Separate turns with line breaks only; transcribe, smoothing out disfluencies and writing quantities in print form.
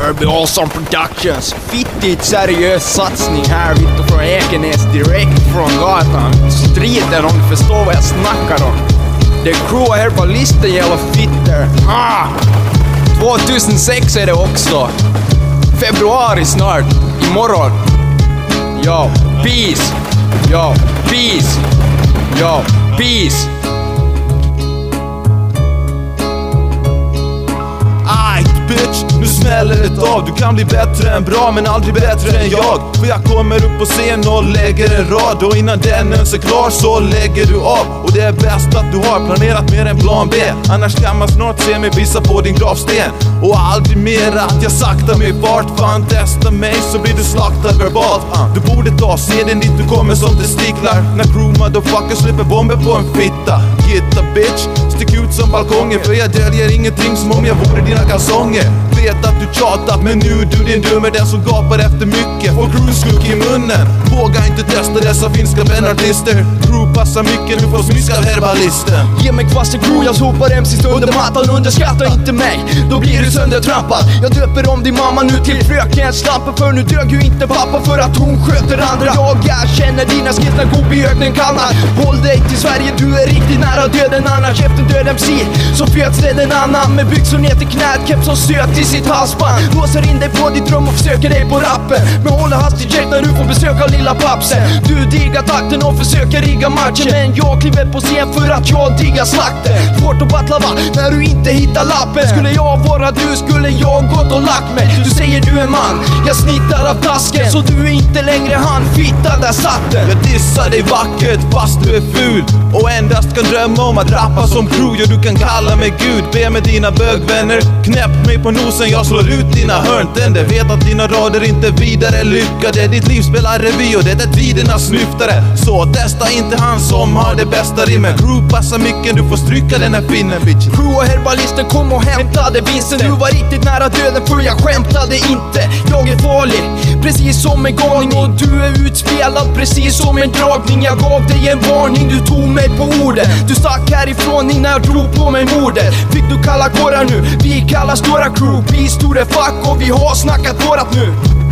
Urban Awesome Productions. Fittigt seriös satsning här, Victor från Ekenäs, direkt från gatan. Striden, om du förstår vad jag snackar om. Det är crew här på listan, jävla fitter. 2006 är det också. Februari snart, imorgon. Yo, peace. Yo, peace. Yo, peace.
Bitch, nu smäller det av. Du kan bli bättre än bra, men aldrig bättre än jag. För jag kommer upp på scen och lägger en rad, och innan den ens är klar så lägger du av. Och det är bäst att du har planerat med en plan B, annars kan man snart se mig visa på din gravsten. Och aldrig mer att jag saktar mig fart. Fan, testa mig så blir du slaktad verbalt. Du borde ta seden dit du kommer som testiklar, när crew motherfuckers slipper bomber på en fitta. Gitta bitch, stick ut som balkonger, för jag döljer ingenting som om jag vore dina kalsonger. Vet att du tjatat, men nu du din dum är den som gapar efter mycket. Får cruise i munnen, våga inte testa dessa finska vänartister. Crew passar mycket, du får smiska verbalisten.
Ge mig kvast i crew, jag sopar MCs under mattan. Underskatta inte mig, då blir du söndertrampad. Jag döper om din mamma nu till fröken Slampa, för nu dög ju inte pappa för att hon sköter andra. Jag känner dina skills när Gobi-öknen kallar. Håll dig till Sverige, du är riktigt nära döden. Annars efter död MC så föds det en annan med byxor ner till knät, keps som söt i sitt halsband. Låser in dig på ditt rum och försöker dig på rappen, men håller hastigt check när du får besök av lilla pappsen. Du diggar takten och försöker rigga matchen, men jag kliver på scen för att jag diggar slakten. Svårt att battla va, när du inte hittar lappen. Skulle jag vara du, skulle jag gått och lagt mig. Du säger du är man, jag snittar av tasken, så du är inte längre han, fitta där satt den.
Jag dissar dig vackert fast du är ful, och endast kan drömma om att rappa som crew. Ja, du kan kalla mig Gud, be med dina bögvänner. Knäpp mig på nosen, jag slår ut dina hörntänder. Vet att dina rader inte vidare lyckade. Ditt liv spelar revy och det är tidernas snyftare. Så testa inte han som har det bästa rimmen. Crew passar mycket, du får stryka den här finnen bitch.
Crew och herbalisten kom och hämtade vinsten. Du var riktigt nära döden för jag skämtade inte. Jag är farlig, precis som en galning, och du är utspelad precis som en dragning. Jag gav dig en varning, du tog mig på ordet. Du stack härifrån innan jag drog på mig mordet. Fick du kalla kårar nu, vi kallar stora crew. Vi store fuck och vi har snackat vårat nu.